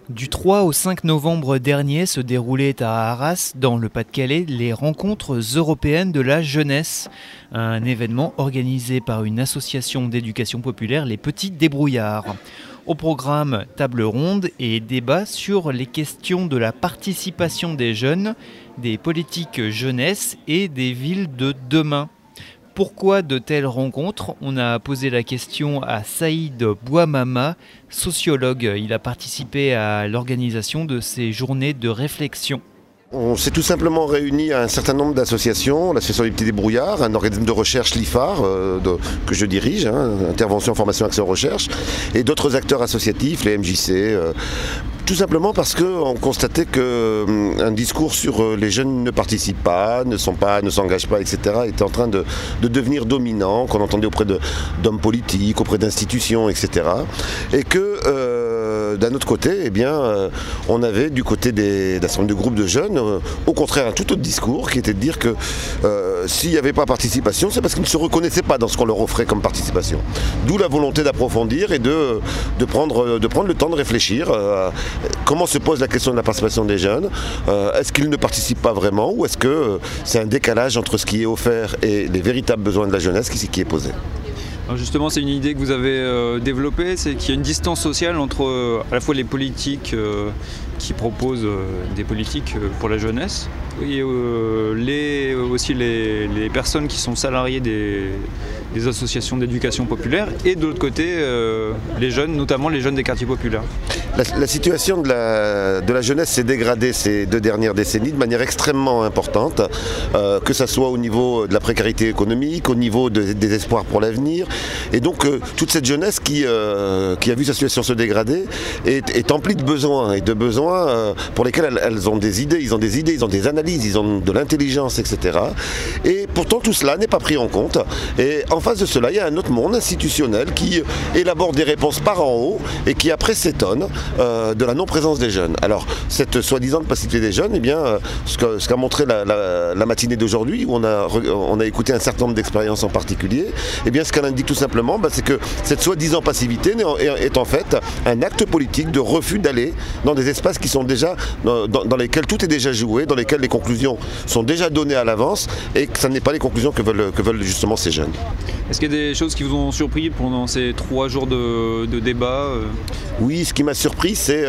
Du 3 au 5 novembre dernier se déroulaient à Arras, dans le Pas-de-Calais, les rencontres européennes de la jeunesse. Un événement organisé par une association d'éducation populaire, les Petits Débrouillards. Au programme, table ronde et débat sur les questions de la participation des jeunes, des politiques jeunesse et des villes de demain. Pourquoi de telles rencontres ? On a posé la question à Saïd Bouamama, sociologue. Il a participé à l'organisation de ces journées de réflexion. On s'est tout simplement réunis à un certain nombre d'associations, l'association des Petits Débrouillards, un organisme de recherche, l'IFAR, que je dirige, Intervention, Formation, Action, Recherche, et d'autres acteurs associatifs, les MJC, tout simplement parce qu'on constatait qu'un discours sur les jeunes ne participent pas, ne s'engagent pas, etc., était en train de devenir dominant, qu'on entendait auprès d'hommes politiques, auprès d'institutions, etc. Et que d'un autre côté, on avait du côté d'un certain nombre de groupes de jeunes, au contraire un tout autre discours, qui était de dire que s'il n'y avait pas participation, c'est parce qu'ils ne se reconnaissaient pas dans ce qu'on leur offrait comme participation. D'où la volonté d'approfondir et de prendre le temps de réfléchir. Comment se pose la question de la participation des jeunes ? Est-ce qu'ils ne participent pas vraiment ou est-ce que c'est un décalage entre ce qui est offert et les véritables besoins de la jeunesse qui est posé ? Alors justement, c'est une idée que vous avez développée, c'est qu'il y a une distance sociale entre à la fois les politiques qui proposent des politiques pour la jeunesse et aussi les personnes qui sont salariées des associations d'éducation populaire et de l'autre côté les jeunes, notamment les jeunes des quartiers populaires. La situation de la jeunesse s'est dégradée ces 2 dernières décennies de manière extrêmement importante, que ce soit au niveau de la précarité économique, au niveau des espoirs pour l'avenir. Et donc toute cette jeunesse qui a vu sa situation se dégrader est emplie de besoins, et de besoins pour lesquels elles ont des idées, ils ont des analyses, ils ont de l'intelligence, etc. Et pourtant tout cela n'est pas pris en compte. Et en face de cela, il y a un autre monde institutionnel qui élabore des réponses par en haut et qui après s'étonne de la non-présence des jeunes. Alors, cette soi-disant passivité des jeunes, ce qu'a montré la matinée d'aujourd'hui, où on a écouté un certain nombre d'expériences en particulier, ce qu'elle indique tout simplement, c'est que cette soi-disant passivité est en fait un acte politique de refus d'aller dans des espaces qui sont déjà, dans lesquels tout est déjà joué, dans lesquels les conclusions sont déjà données à l'avance, et que ce n'est pas les conclusions que veulent justement ces jeunes. Est-ce qu'il y a des choses qui vous ont surpris pendant ces 3 jours de débat ? Oui, ce qui m'a surpris, c'est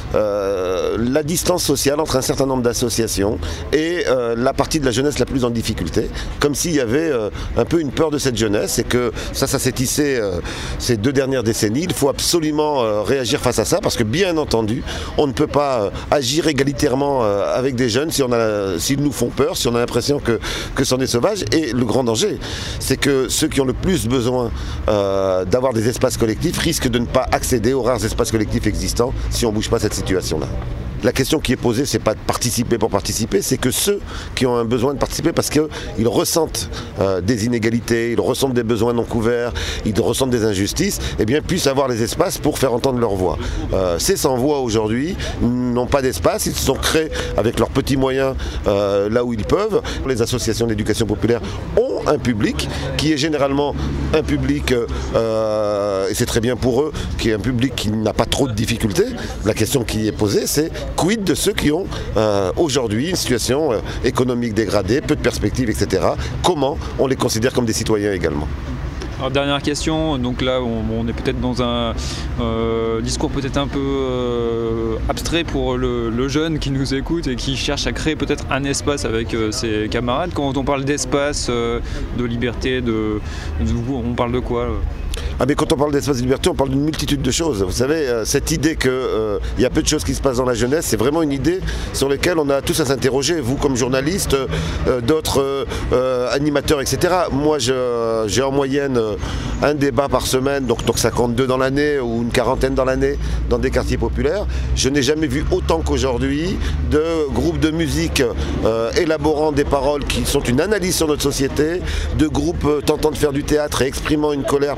la distance sociale entre un certain nombre d'associations et la partie de la jeunesse la plus en difficulté, comme s'il y avait un peu une peur de cette jeunesse, et que ça s'est tissé ces 2 dernières décennies. Il faut absolument réagir face à ça, parce que bien entendu, on ne peut pas agir égalitairement avec des jeunes s'ils nous font peur, si on a l'impression que c'en est sauvage. Et le grand danger, c'est que ceux qui ont le plus besoin d'avoir des espaces collectifs risquent de ne pas accéder aux rares espaces collectifs existants si on ne bouge pas cette situation-là. La question qui est posée, c'est pas de participer pour participer, c'est que ceux qui ont un besoin de participer parce qu'ils ressentent des inégalités, ils ressentent des besoins non couverts, ils ressentent des injustices, puissent avoir les espaces pour faire entendre leur voix. Ces sans-voix aujourd'hui n'ont pas d'espace, ils se sont créés avec leurs petits moyens là où ils peuvent. Les associations d'éducation populaire ont un public qui est généralement un public, et c'est très bien pour eux, qui est un public qui n'a pas trop de difficultés. La question qui est posée, c'est quid de ceux qui ont aujourd'hui une situation économique dégradée, peu de perspectives, etc. Comment on les considère comme des citoyens également ? Alors, dernière question, donc là on est peut-être dans un discours peut-être un peu abstrait pour le jeune qui nous écoute et qui cherche à créer peut-être un espace avec ses camarades. Quand on parle d'espace, de liberté, on parle de quoi ? Mais quand on parle d'espace de liberté, on parle d'une multitude de choses. Vous savez, cette idée qu'il y a peu de choses qui se passent dans la jeunesse, c'est vraiment une idée sur laquelle on a tous à s'interroger. Vous, comme journaliste, d'autres animateurs, etc. Moi, j'ai en moyenne un débat par semaine, donc 52 dans l'année ou une quarantaine dans l'année, dans des quartiers populaires. Je n'ai jamais vu autant qu'aujourd'hui de groupes de musique élaborant des paroles qui sont une analyse sur notre société, de groupes tentant de faire du théâtre et exprimant une colère par rapport à ce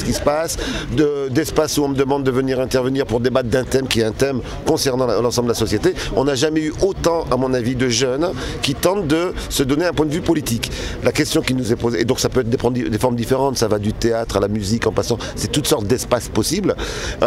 ce qui se passe, d'espaces où on me demande de venir intervenir pour débattre d'un thème qui est un thème concernant l'ensemble de la société. On n'a jamais eu autant, à mon avis, de jeunes qui tentent de se donner un point de vue politique. La question qui nous est posée, et donc ça peut être des formes différentes, ça va du théâtre à la musique en passant, c'est toutes sortes d'espaces possibles.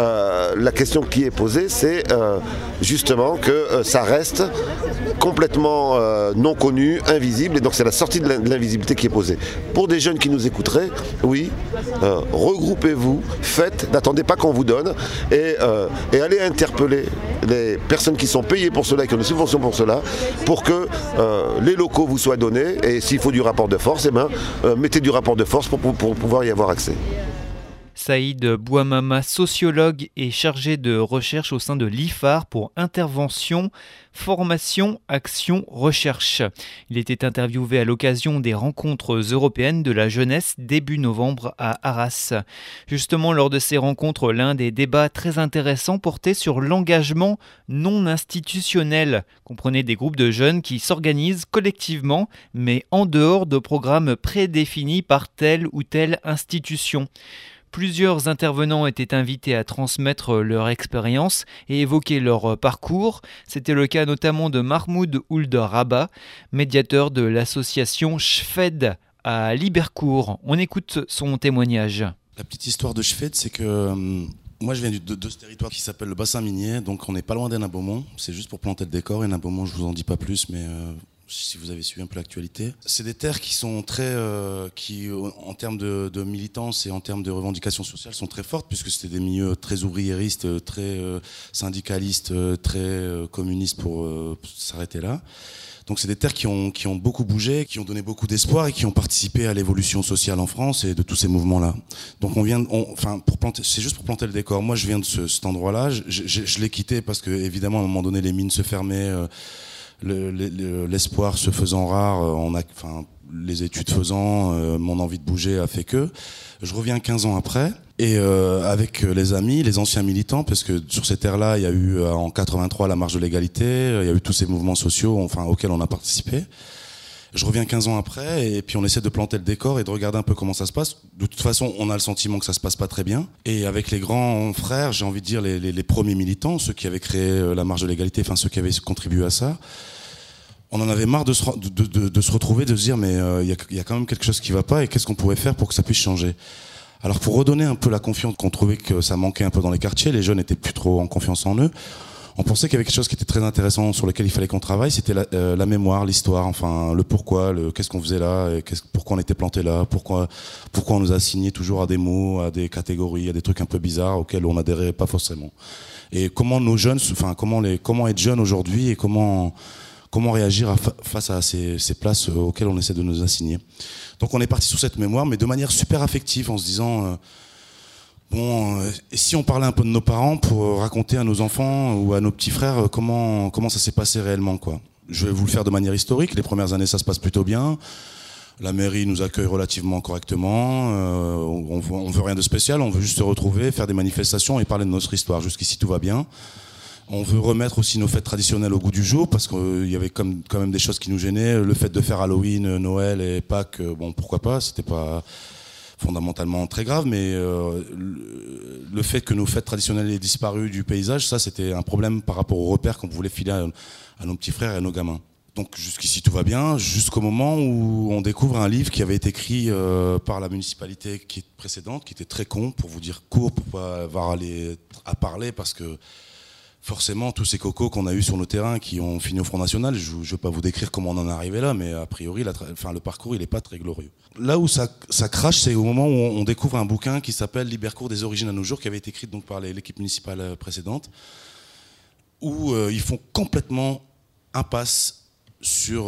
La question qui est posée, c'est justement que ça reste complètement non connu, invisible, et donc c'est la sortie de l'invisibilité qui est posée. Pour des jeunes qui nous écouteraient, oui, regroupez-vous, faites, n'attendez pas qu'on vous donne, et allez interpeller les personnes qui sont payées pour cela et qui ont des subventions pour cela, pour que les locaux vous soient donnés, et s'il faut du rapport de force, mettez du rapport de force pour pouvoir y avoir accès. Saïd Bouamama, sociologue et chargé de recherche au sein de l'IFAR pour intervention, formation, action, recherche. Il était interviewé à l'occasion des rencontres européennes de la jeunesse début novembre à Arras. Justement, lors de ces rencontres, l'un des débats très intéressants portait sur l'engagement non institutionnel. Comprenez des groupes de jeunes qui s'organisent collectivement, mais en dehors de programmes prédéfinis par telle ou telle institution. Plusieurs intervenants étaient invités à transmettre leur expérience et évoquer leur parcours. C'était le cas notamment de Mahmoud Ould Rabat, médiateur de l'association Shfed à Libercourt. On écoute son témoignage. La petite histoire de Shfed, c'est que moi je viens de ce territoire qui s'appelle le bassin minier, donc on n'est pas loin d'Hénin-Beaumont. C'est juste pour planter le décor. Hénin-Beaumont, je vous en dis pas plus, mais si vous avez suivi un peu l'actualité. C'est des terres qui sont très, qui en termes de militance et en termes de revendications sociales sont très fortes, puisque c'était des milieux très ouvriéristes, très syndicalistes, très communistes pour s'arrêter là. Donc c'est des terres qui ont beaucoup bougé, qui ont donné beaucoup d'espoir et qui ont participé à l'évolution sociale en France et de tous ces mouvements-là. Donc c'est juste pour planter le décor. Moi je viens de cet endroit-là, je l'ai quitté parce que évidemment à un moment donné les mines se fermaient. L'espoir se faisant rare, les études faisant, mon envie de bouger a fait que je reviens 15 ans après et avec les amis, les anciens militants, parce que sur ces terres-là, il y a eu en 83 la marche de l'égalité, il y a eu tous ces mouvements sociaux auxquels on a participé. Je reviens 15 ans après et puis on essaie de planter le décor et de regarder un peu comment ça se passe. De toute façon, on a le sentiment que ça se passe pas très bien. Et avec les grands frères, j'ai envie de dire les premiers militants, ceux qui avaient créé la marche de l'égalité, ceux qui avaient contribué à ça, on en avait marre de se retrouver, de se dire mais il y a quand même quelque chose qui va pas et qu'est-ce qu'on pourrait faire pour que ça puisse changer. Alors pour redonner un peu la confiance qu'on trouvait que ça manquait un peu dans les quartiers, les jeunes n'étaient plus trop en confiance en eux. On pensait qu'il y avait quelque chose qui était très intéressant sur lequel il fallait qu'on travaille, c'était la mémoire, l'histoire, le pourquoi, qu'est-ce qu'on faisait là, et pourquoi on était planté là, pourquoi on nous a assigné toujours à des mots, à des catégories, à des trucs un peu bizarres auxquels on n'adhérait pas forcément. Et comment nos jeunes, comment être jeune aujourd'hui et comment réagir face à ces places auxquelles on essaie de nous assigner. Donc on est parti sur cette mémoire, mais de manière super affective, en se disant et si on parlait un peu de nos parents pour raconter à nos enfants ou à nos petits frères comment ça s'est passé réellement, quoi. Je vais vous le faire de manière historique. Les premières années, ça se passe plutôt bien. La mairie nous accueille relativement correctement. On veut rien de spécial. On veut juste se retrouver, faire des manifestations et parler de notre histoire. Jusqu'ici, tout va bien. On veut remettre aussi nos fêtes traditionnelles au goût du jour parce qu'il y avait quand même des choses qui nous gênaient. Le fait de faire Halloween, Noël et Pâques, pourquoi pas, c'était pas fondamentalement très grave, mais le fait que nos fêtes traditionnelles aient disparu du paysage, ça c'était un problème par rapport aux repères qu'on voulait filer à nos petits frères et à nos gamins. Donc jusqu'ici tout va bien, jusqu'au moment où on découvre un livre qui avait été écrit par la municipalité précédente, qui était très court, pour vous dire court, pour pas avoir à parler, parce que forcément, tous ces cocos qu'on a eu sur nos terrains qui ont fini au Front National, je ne vais pas vous décrire comment on en est arrivé là, mais a priori, le parcours, il n'est pas très glorieux. Là où ça crache, c'est au moment où on découvre un bouquin qui s'appelle Libercourt des origines à nos jours, qui avait été écrit donc par l'équipe municipale précédente, où ils font complètement impasse sur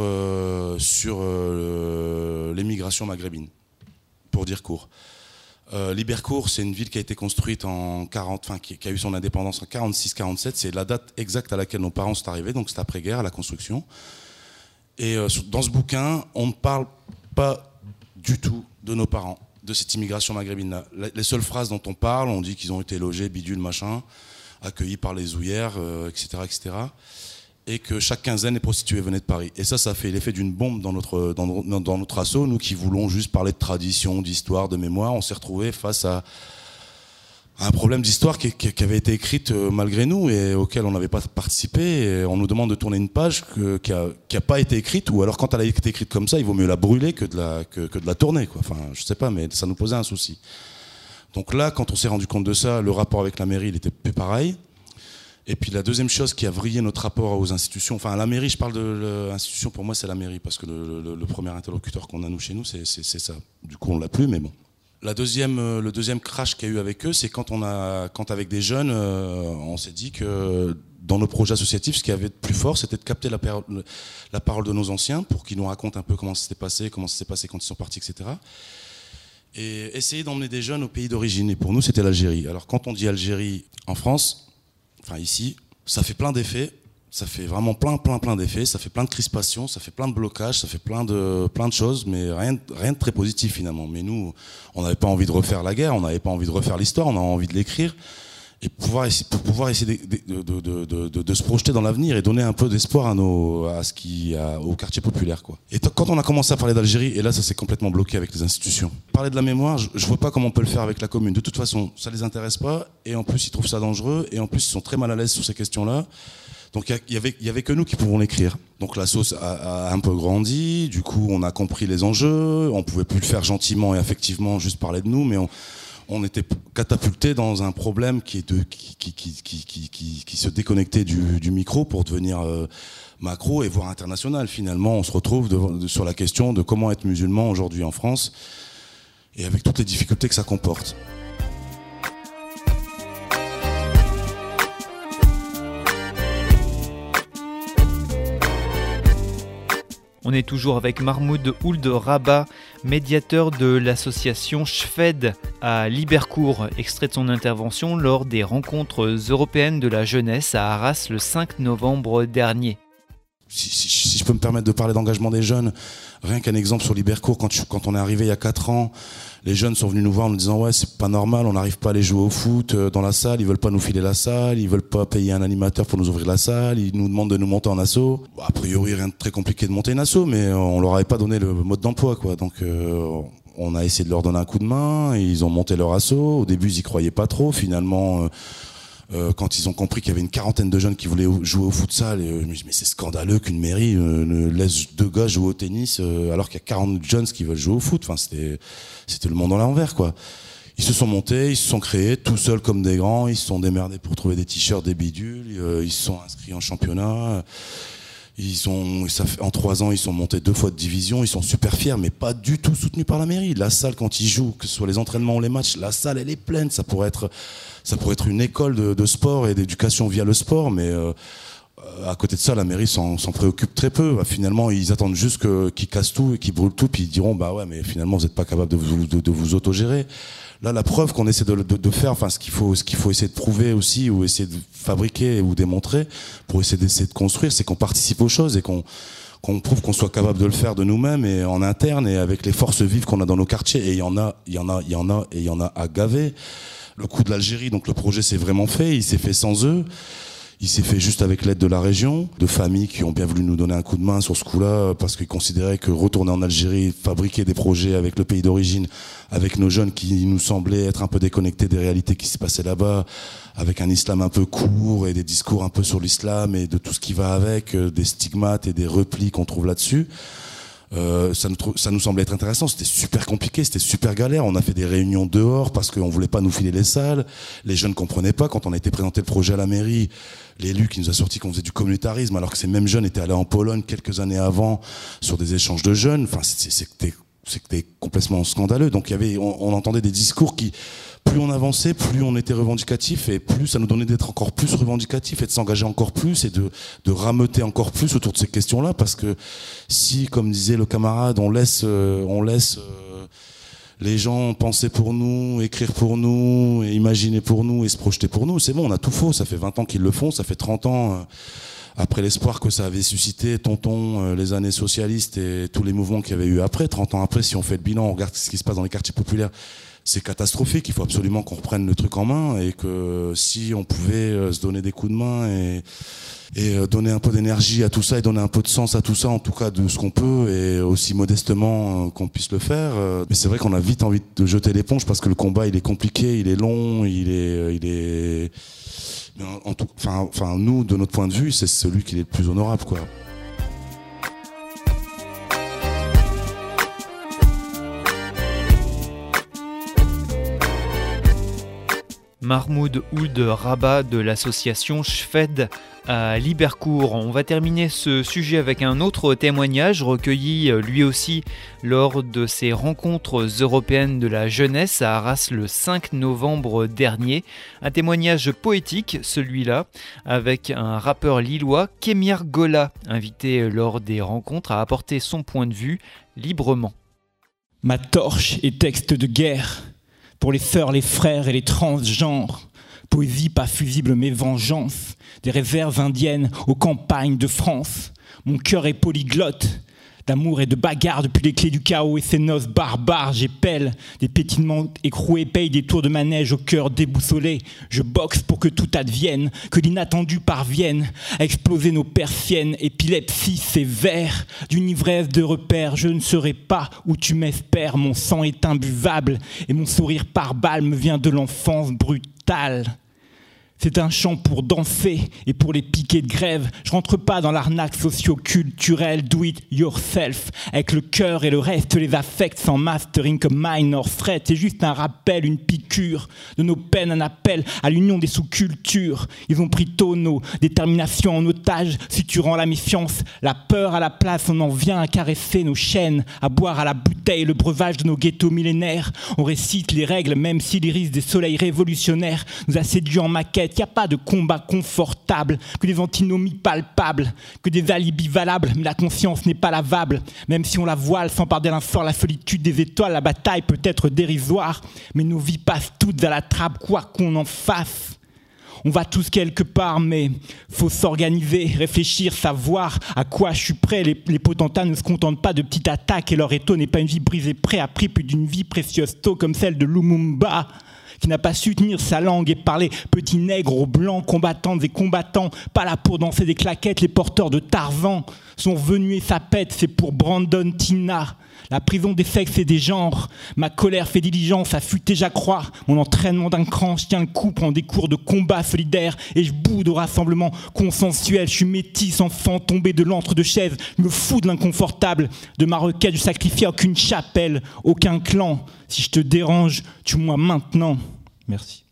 l'émigration maghrébine, pour dire court. Libercourt, c'est une ville qui a été construite qui a eu son indépendance en 46-47. C'est la date exacte à laquelle nos parents sont arrivés, donc c'est après-guerre, à la construction. Et dans ce bouquin, on ne parle pas du tout de nos parents, de cette immigration maghrébine-là. Les seules phrases dont on parle, on dit qu'ils ont été logés, bidule, machin, accueillis par les ouvrières, etc., etc. Et que chaque quinzaine, les prostituées venaient de Paris. Et ça fait l'effet d'une bombe dans notre assaut. Nous qui voulons juste parler de tradition, d'histoire, de mémoire, on s'est retrouvés face à un problème d'histoire qui avait été écrite malgré nous et auquel on n'avait pas participé. Et on nous demande de tourner une page qui a pas été écrite, ou alors quand elle a été écrite comme ça, il vaut mieux la brûler que de la tourner, quoi. Enfin, je sais pas, mais ça nous posait un souci. Donc là, quand on s'est rendu compte de ça, le rapport avec la mairie, il était plus pareil. Et puis la deuxième chose qui a vrillé notre rapport aux institutions, enfin la mairie, je parle de l'institution, pour moi c'est la mairie, parce que le premier interlocuteur qu'on a nous chez nous, c'est ça. Du coup on l'a plus, mais bon. Le deuxième crash qu'il y a eu avec eux, c'est quand avec des jeunes, on s'est dit que dans nos projets associatifs, ce qui avait de plus fort, c'était de capter la parole de nos anciens pour qu'ils nous racontent un peu comment ça s'était passé quand ils sont partis, etc. Et essayer d'emmener des jeunes au pays d'origine. Et pour nous, c'était l'Algérie. Alors quand on dit Algérie en France, enfin ici, ça fait plein d'effets. Ça fait vraiment plein d'effets, ça fait plein de crispations, ça fait plein de blocages, ça fait plein de choses, mais rien de très positif finalement. Mais nous, on n'avait pas envie de refaire la guerre, on n'avait pas envie de refaire l'histoire, on avait envie de l'écrire et pour pouvoir essayer de se projeter dans l'avenir et donner un peu d'espoir au quartier populaire, quoi. Et quand on a commencé à parler d'Algérie, et là ça s'est complètement bloqué avec les institutions. Parler de la mémoire, je vois pas comment on peut le faire avec la commune. De toute façon, ça les intéresse pas, et en plus ils trouvent ça dangereux, et en plus ils sont très mal à l'aise sur ces questions-là. Donc il y avait que nous qui pouvons l'écrire. Donc la sauce a un peu grandi, du coup on a compris les enjeux, on pouvait plus le faire gentiment et affectivement, juste parler de nous, mais on était catapulté dans un problème qui se déconnectait du micro pour devenir macro et voire international. Finalement on se retrouve sur la question de comment être musulman aujourd'hui en France, et avec toutes les difficultés que ça comporte. On est toujours avec Mahmoud Ould Rabat, médiateur de l'association Shfed à Libercourt, extrait de son intervention lors des rencontres européennes de la jeunesse à Arras le 5 novembre dernier. Si je peux me permettre de parler d'engagement des jeunes, rien qu'un exemple sur Libercourt, quand on est arrivé il y a 4 ans, les jeunes sont venus nous voir en nous disant ouais, c'est pas normal, on n'arrive pas à aller jouer au foot dans la salle, ils veulent pas nous filer la salle, ils veulent pas payer un animateur pour nous ouvrir la salle, ils nous demandent de nous monter en asso. Bon, a priori rien de très compliqué de monter une asso, mais on leur avait pas donné le mode d'emploi, quoi. Donc on a essayé de leur donner un coup de main, et ils ont monté leur asso. Au début ils y croyaient pas trop, finalement quand ils ont compris qu'il y avait une 40aine de jeunes qui voulaient jouer au futsal, je me dis mais c'est scandaleux qu'une mairie ne laisse 2 gars jouer au tennis alors qu'il y a 40 jeunes qui veulent jouer au foot. Enfin c'était le monde à l'envers, quoi. Ils se sont montés, ils se sont créés tout seuls comme des grands, ils se sont démerdés pour trouver des t-shirts, des bidules, ils se sont inscrits en championnat. En 3 ans, ils sont montés 2 fois de division, ils sont super fiers, mais pas du tout soutenus par la mairie. La salle, quand ils jouent, que ce soit les entraînements ou les matchs, la salle, elle est pleine. Ça pourrait être une école de sport et d'éducation via le sport, mais à côté de ça, la mairie s'en préoccupe très peu. Finalement, ils attendent juste qu'ils cassent tout et qu'ils brûlent tout, puis ils diront bah ouais, mais finalement, vous n'êtes pas capable de vous autogérer. Là, la preuve qu'on essaie de faire, enfin, ce qu'il faut essayer de prouver aussi, ou essayer de fabriquer ou démontrer, pour essayer de construire, c'est qu'on participe aux choses et qu'on prouve qu'on soit capable de le faire de nous-mêmes et en interne et avec les forces vives qu'on a dans nos quartiers. Et il y en a à gaver. Le coup de l'Algérie, donc le projet s'est vraiment fait, il s'est fait sans eux. Il s'est fait juste avec l'aide de la région, de familles qui ont bien voulu nous donner un coup de main sur ce coup-là, parce qu'ils considéraient que retourner en Algérie, fabriquer des projets avec le pays d'origine, avec nos jeunes qui nous semblaient être un peu déconnectés des réalités qui se passaient là-bas, avec un islam un peu court et des discours un peu sur l'islam et de tout ce qui va avec, des stigmates et des replis qu'on trouve là-dessus. Ça nous semblait être intéressant. C'était super compliqué, c'était super galère. On a fait des réunions dehors parce qu'on voulait pas nous filer les salles. Les jeunes comprenaient pas. Quand on a été présenté le projet à la mairie, l'élu qui nous a sorti qu'on faisait du communautarisme, alors que ces mêmes jeunes étaient allés en Pologne quelques années avant sur des échanges de jeunes. Enfin, c'était complètement scandaleux. Donc on entendait des discours qui, plus on avançait, plus on était revendicatif et plus ça nous donnait d'être encore plus revendicatif et de s'engager encore plus et de rameuter encore plus autour de ces questions-là, parce que si, comme disait le camarade, on laisse les gens penser pour nous, écrire pour nous, et imaginer pour nous et se projeter pour nous, c'est bon, on a tout faux. Ça fait 20 ans qu'ils le font, ça fait 30 ans après l'espoir que ça avait suscité, les années socialistes et tous les mouvements qu'il y avait eu après. 30 ans après, si on fait le bilan, on regarde ce qui se passe dans les quartiers populaires, c'est catastrophique. Il faut absolument qu'on reprenne le truc en main et que si on pouvait se donner des coups de main et donner un peu d'énergie à tout ça et donner un peu de sens à tout ça, en tout cas de ce qu'on peut et aussi modestement qu'on puisse le faire. Mais c'est vrai qu'on a vite envie de jeter l'éponge parce que le combat il est compliqué, il est long, il est... Enfin, nous, de notre point de vue, c'est celui qui est le plus honorable, quoi. Mahmoud Ould Rabat de l'association Shfed à Libercourt. On va terminer ce sujet avec un autre témoignage recueilli lui aussi lors de ces rencontres européennes de la jeunesse à Arras le 5 novembre dernier. Un témoignage poétique, celui-là, avec un rappeur lillois, Kémir Gola, invité lors des rencontres à apporter son point de vue librement. Ma torche est texte de guerre. Pour les sœurs, les frères et les transgenres, poésie pas fusible mais vengeance, des réserves indiennes aux campagnes de France. Mon cœur est polyglotte, d'amour et de bagarre depuis les clés du chaos et ses noces barbares. J'épelle des pétinements écroués, paye des tours de manège au cœur déboussolé. Je boxe pour que tout advienne, que l'inattendu parvienne à exploser nos persiennes. Épilepsie sévère, d'une ivresse de repères. Je ne serai pas où tu m'espères. Mon sang est imbuvable et mon sourire par balle me vient de l'enfance brutale. C'est un chant pour danser et pour les piquets de grève. Je rentre pas dans l'arnaque socio-culturelle, do it yourself. Avec le cœur et le reste, les affects sans mastering comme minor threat. C'est juste un rappel, une piqûre de nos peines, un appel à l'union des sous-cultures. Ils ont pris tôt nos déterminations en otage, suturant la méfiance, la peur à la place. On en vient à caresser nos chaînes, à boire à la bouteille le breuvage de nos ghettos millénaires. On récite les règles, même si l'iris des soleils révolutionnaires nous a séduits en maquette. Il n'y a pas de combat confortable, que des antinomies palpables, que des alibis valables, mais la conscience n'est pas lavable. Même si on la voile sans par l'insort la solitude des étoiles, la bataille peut être dérisoire, mais nos vies passent toutes à la trappe, quoi qu'on en fasse. On va tous quelque part, mais faut s'organiser, réfléchir, savoir à quoi je suis prêt. Les potentats ne se contentent pas de petites attaques et leur étau n'est pas une vie brisée près à prix plus d'une vie précieuse tôt comme celle de Lumumba, qui n'a pas su tenir sa langue et parler petits nègres aux blancs, combattantes et combattants, pas là pour danser des claquettes. Les porteurs de Tarzan sont venus et ça pète, c'est pour Brandon Tina. La prison des sexes et des genres, ma colère fait diligence, affûter j'accrois. Mon entraînement d'un cran, je tiens le coup, prends des cours de combat solidaire et je boude au rassemblement consensuel. Je suis métis, enfant tombé de l'antre de chaise, je me fous de l'inconfortable. De ma requête, je sacrifie aucune chapelle, aucun clan. Si je te dérange, tue-moi maintenant. Merci.